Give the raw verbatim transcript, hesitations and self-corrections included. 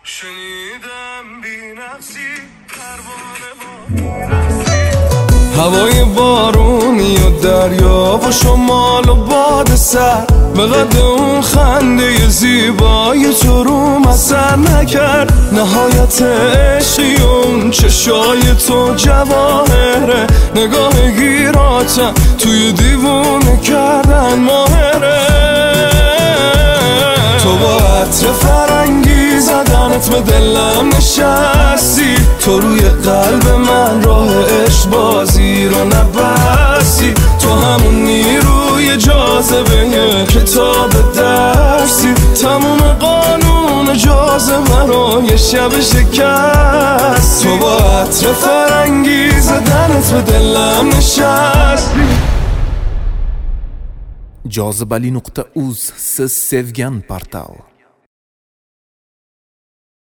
شنیدم بی‌نقصی پروانه ما هوای بارونی و دریا و شمال و باد سر به قد اون خنده زیبای تو روم اثر نکرد. نهایت عشقی اون چشای تو جواهره، نگاه گیراتم توی دیوونه کردن ماهره. تو با عطر فرنگی زدنت به دلم نشستی، تو روی قلب من راه عشق بازی رو نبستی. تو همون نیروی جاذبه کتاب درسی، تموم قانون جاذبه رو یه شب شکستی. تو با عطر فرنگی زدنت به دلم نشستی. Jozibali nuqta uz siz sevgan portal.